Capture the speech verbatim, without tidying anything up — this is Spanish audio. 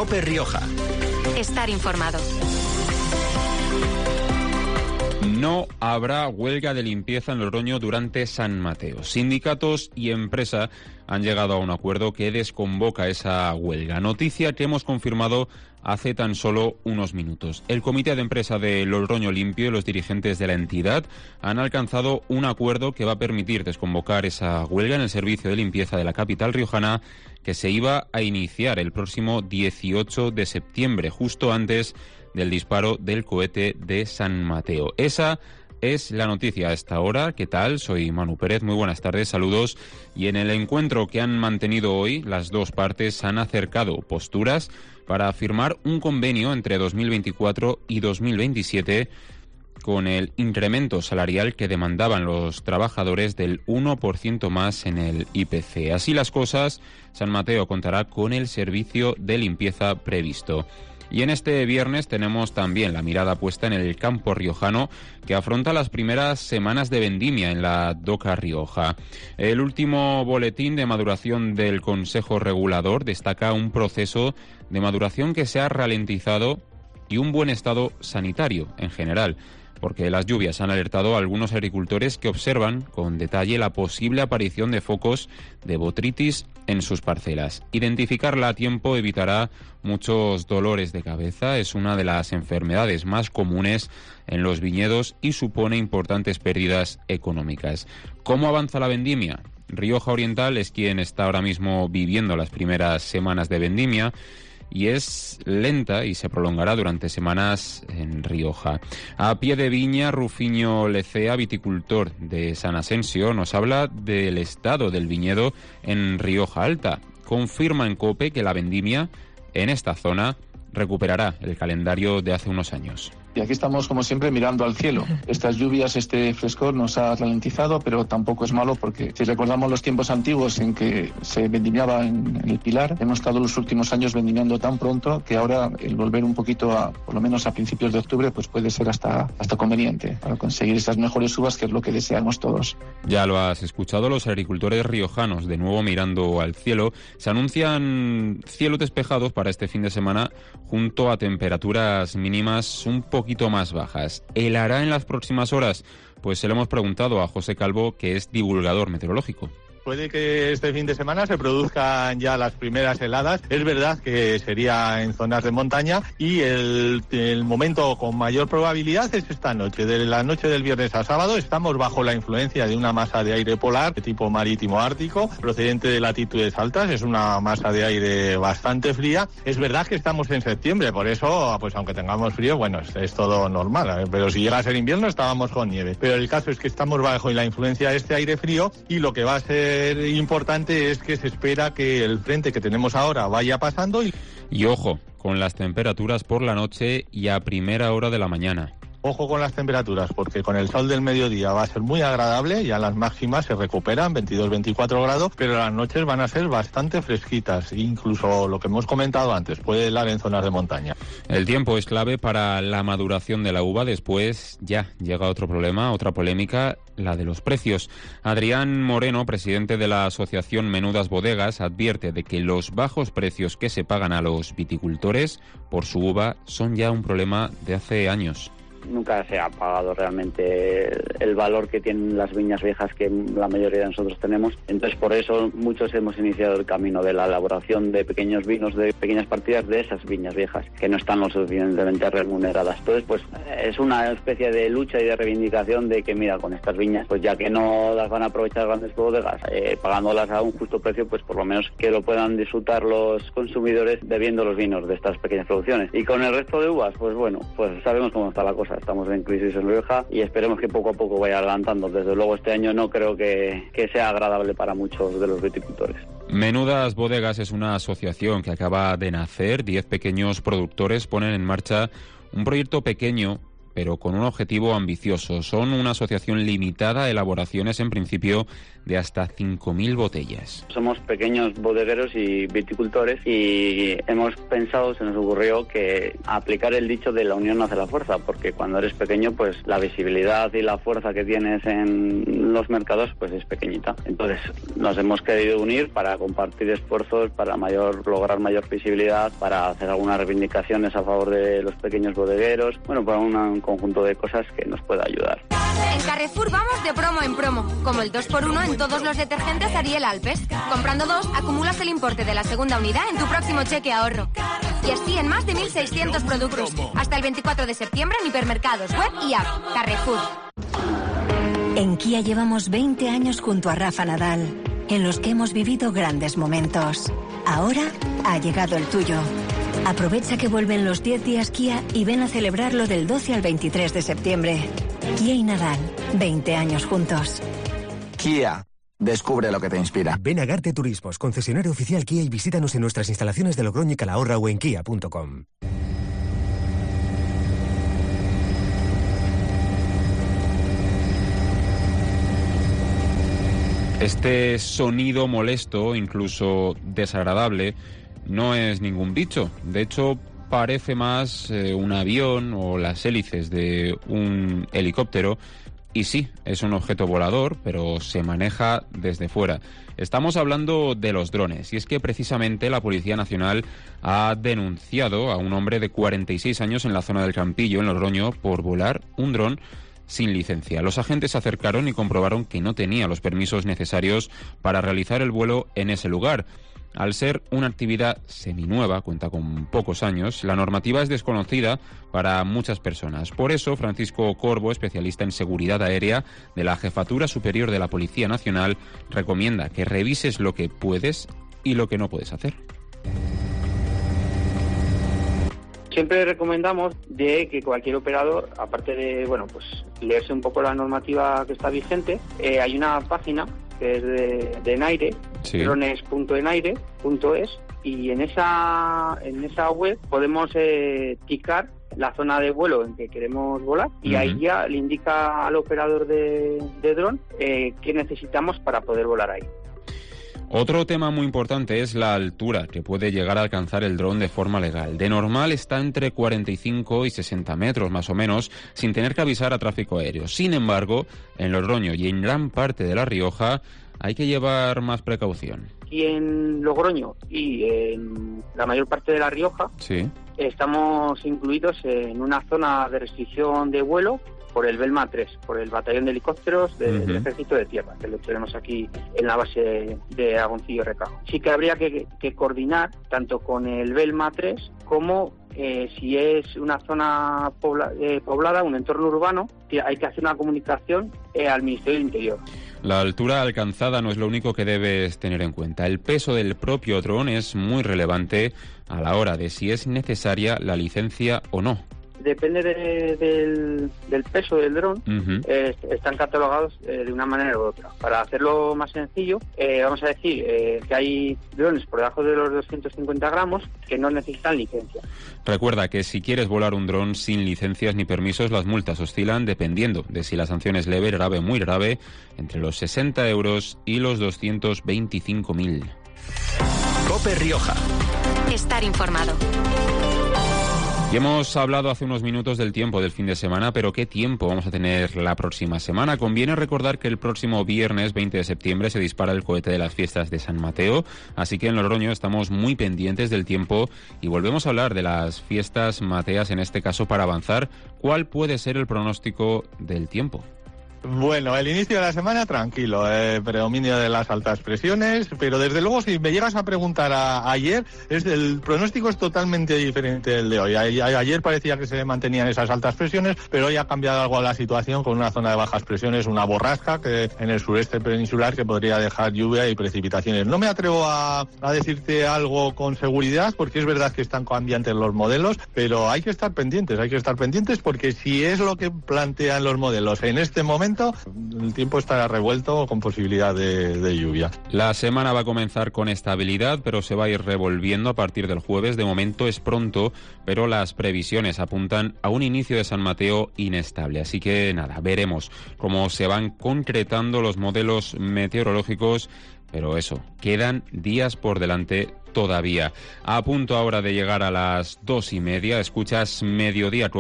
COPE Rioja. Estar informado. No habrá huelga de limpieza en Logroño durante San Mateo. Sindicatos y empresa han llegado a un acuerdo que desconvoca esa huelga. Noticia que hemos confirmado hace tan solo unos minutos. El Comité de Empresa de Logroño Limpio y los dirigentes de la entidad han alcanzado un acuerdo que va a permitir desconvocar esa huelga en el servicio de limpieza de la capital riojana, que se iba a iniciar el próximo dieciocho de septiembre, justo antes del disparo del cohete de San Mateo. Esa es la noticia a esta hora. ¿Qué tal? Soy Manu Pérez, muy buenas tardes, saludos. Y en el encuentro que han mantenido hoy, las dos partes han acercado posturas para firmar un convenio entre dos mil veinticuatro y dos mil veintisiete con el incremento salarial que demandaban los trabajadores del uno por ciento más en el I P C. Así las cosas, San Mateo contará con el servicio de limpieza previsto. Y en este viernes tenemos también la mirada puesta en el campo riojano, que afronta las primeras semanas de vendimia en la DOCA Rioja. El último boletín de maduración del Consejo Regulador destaca un proceso de maduración que se ha ralentizado y un buen estado sanitario en general, porque las lluvias han alertado a algunos agricultores que observan con detalle la posible aparición de focos de botritis en sus parcelas. Identificarla a tiempo evitará muchos dolores de cabeza. Es una de las enfermedades más comunes en los viñedos y supone importantes pérdidas económicas. ¿Cómo avanza la vendimia? Rioja Oriental es quien está ahora mismo viviendo las primeras semanas de vendimia, y es lenta y se prolongará durante semanas en Rioja. A pie de viña, Rufiño Lecea, viticultor de San Asensio, nos habla del estado del viñedo en Rioja Alta. Confirma en COPE que la vendimia en esta zona recuperará el calendario de hace unos años. Y aquí estamos, como siempre, mirando al cielo. Estas lluvias, este frescor nos ha ralentizado, pero tampoco es malo porque si recordamos los tiempos antiguos en que se vendimiaba en, en el Pilar, hemos estado los últimos años vendimiando tan pronto que ahora el volver un poquito a, por lo menos a principios de octubre, pues puede ser hasta, hasta conveniente para conseguir esas mejores uvas, que es lo que deseamos todos. Ya lo has escuchado, los agricultores riojanos, de nuevo mirando al cielo, se anuncian cielos despejados para este fin de semana junto a temperaturas mínimas un poco poquito más bajas. ¿Helará en las próximas horas? Pues se lo hemos preguntado a José Calvo, que es divulgador meteorológico. Puede que este fin de semana se produzcan ya las primeras heladas. Es verdad que sería en zonas de montaña y el, el momento con mayor probabilidad es esta noche. De la noche del viernes a sábado estamos bajo la influencia de una masa de aire polar de tipo marítimo ártico procedente de latitudes altas. Es una masa de aire bastante fría. Es verdad que estamos en septiembre, por eso, pues aunque tengamos frío, bueno, es, es todo normal, ¿eh? Pero si llega a ser invierno estábamos con nieve. Pero el caso es que estamos bajo la influencia de este aire frío y lo que va a ser importante es que se espera que el frente que tenemos ahora vaya pasando. Y, y ojo con las temperaturas por la noche y a primera hora de la mañana. Ojo con las temperaturas, porque con el sol del mediodía va a ser muy agradable, ya las máximas se recuperan, veintidós veinticuatro grados, pero las noches van a ser bastante fresquitas, incluso lo que hemos comentado antes, puede helar en zonas de montaña. El tiempo es clave para la maduración de la uva. Después ya llega otro problema, otra polémica, la de los precios. Adrián Moreno, presidente de la asociación Menudas Bodegas, advierte de que los bajos precios que se pagan a los viticultores por su uva son ya un problema de hace años. Nunca se ha pagado realmente el valor que tienen las viñas viejas que la mayoría de nosotros tenemos. Entonces, por eso muchos hemos iniciado el camino de la elaboración de pequeños vinos, de pequeñas partidas de esas viñas viejas que no están lo suficientemente remuneradas. Entonces, pues es una especie de lucha y de reivindicación de que, mira, con estas viñas, pues ya que no las van a aprovechar grandes bodegas, eh, pagándolas a un justo precio, pues por lo menos que lo puedan disfrutar los consumidores bebiendo los vinos de estas pequeñas producciones. Y con el resto de uvas, pues bueno, pues sabemos cómo está la cosa. Estamos en crisis en Rioja y esperemos que poco a poco vaya adelantando. Desde luego este año no creo que, que sea agradable para muchos de los viticultores. Menudas Bodegas es una asociación que acaba de nacer. Diez pequeños productores ponen en marcha un proyecto pequeño pero con un objetivo ambicioso. Son una asociación limitada a elaboraciones, en principio, de hasta cinco mil botellas. Somos pequeños bodegueros y viticultores y hemos pensado, se nos ocurrió que aplicar el dicho de la unión hace la fuerza, porque cuando eres pequeño, pues la visibilidad y la fuerza que tienes en los mercados pues es pequeñita. Entonces nos hemos querido unir para compartir esfuerzos, para mayor lograr mayor visibilidad, para hacer algunas reivindicaciones a favor de los pequeños bodegueros, bueno, para una, un conjunto de cosas que nos pueda ayudar. En Carrefour vamos de promo en promo, como el dos por uno en todos los detergentes Ariel Alpes. Comprando dos, acumulas el importe de la segunda unidad en tu próximo cheque ahorro. Y así en más de mil seiscientos productos. Hasta el veinticuatro de septiembre en hipermercados, web y app. Carrefour. En Kia llevamos veinte años junto a Rafa Nadal, en los que hemos vivido grandes momentos. Ahora ha llegado el tuyo. Aprovecha que vuelven los diez días Kia y ven a celebrarlo del doce al veintitrés de septiembre. Kia y Nadal, veinte años juntos. Kia, descubre lo que te inspira. Ven a Garte Turismos, concesionario oficial Kia, y visítanos en nuestras instalaciones de Logroño y Calahorra o en kia punto com. Este sonido molesto, incluso desagradable, no es ningún bicho. De hecho, parece más eh, un avión o las hélices de un helicóptero. Y sí, es un objeto volador, pero se maneja desde fuera. Estamos hablando de los drones, y es que precisamente la Policía Nacional ha denunciado a un hombre de cuarenta y seis años en la zona del Campillo, en Logroño, por volar un dron sin licencia. Los agentes se acercaron y comprobaron que no tenía los permisos necesarios para realizar el vuelo en ese lugar. Al ser una actividad seminueva, cuenta con pocos años, la normativa es desconocida para muchas personas. Por eso, Francisco Corbo, especialista en seguridad aérea de la Jefatura Superior de la Policía Nacional, recomienda que revises lo que puedes y lo que no puedes hacer. Siempre recomendamos de que cualquier operador, aparte de, bueno, pues leerse un poco la normativa que está vigente, eh, hay una página que es de, de Enaire, sí. drones punto enaire punto es, y en esa en esa web podemos eh, ticar la zona de vuelo en que queremos volar, y uh-huh. ahí ya le indica al operador de, de dron eh, qué necesitamos para poder volar ahí. Otro tema muy importante es la altura que puede llegar a alcanzar el dron de forma legal. De normal está entre cuarenta y cinco y sesenta metros más o menos, sin tener que avisar a tráfico aéreo. Sin embargo, en Logroño y en gran parte de La Rioja hay que llevar más precaución. Aquí en Logroño y en la mayor parte de La Rioja sí. estamos incluidos en una zona de restricción de vuelo por el Belma tres, por el batallón de helicópteros de, uh-huh. del Ejército de Tierra, que lo tenemos aquí en la base de Agoncillo Recajo. Sí que habría que, que coordinar tanto con el Belma tres como eh, si es una zona pobla, eh, poblada, un entorno urbano, que hay que hacer una comunicación eh, al Ministerio del Interior. La altura alcanzada no es lo único que debes tener en cuenta. El peso del propio dron es muy relevante a la hora de si es necesaria la licencia o no. Depende de, del, del peso del dron, uh-huh. eh, están catalogados eh, de una manera u otra. Para hacerlo más sencillo, eh, vamos a decir eh, que hay drones por debajo de los doscientos cincuenta gramos que no necesitan licencia. Recuerda que si quieres volar un dron sin licencias ni permisos, las multas oscilan dependiendo de si la sanción es leve, grave o muy grave, entre los sesenta euros y los doscientos veinticinco mil. COPE Rioja. Estar informado. Y hemos hablado hace unos minutos del tiempo del fin de semana, pero ¿qué tiempo vamos a tener la próxima semana? Conviene recordar que el próximo viernes veinte de septiembre se dispara el cohete de las fiestas de San Mateo, así que en Logroño estamos muy pendientes del tiempo y volvemos a hablar de las fiestas mateas en este caso para avanzar. ¿Cuál puede ser el pronóstico del tiempo? Bueno, el inicio de la semana tranquilo, eh, predominio de las altas presiones, pero desde luego si me llegas a preguntar a, a ayer, es el pronóstico es totalmente diferente del de hoy. A, a, ayer parecía que se mantenían esas altas presiones, pero hoy ha cambiado algo la situación con una zona de bajas presiones, una borrasca que en el sureste peninsular que podría dejar lluvia y precipitaciones. No me atrevo a, a decirte algo con seguridad porque es verdad que están cambiantes los modelos, pero hay que estar pendientes, hay que estar pendientes porque si es lo que plantean los modelos en este momento, momento el tiempo estará revuelto con posibilidad de, de lluvia. La semana va a comenzar con estabilidad, pero se va a ir revolviendo a partir del jueves. De momento es pronto, pero las previsiones apuntan a un inicio de San Mateo inestable. Así que nada, veremos cómo se van concretando los modelos meteorológicos, pero eso, quedan días por delante todavía. A punto ahora de llegar a las dos y media, escuchas Mediodía.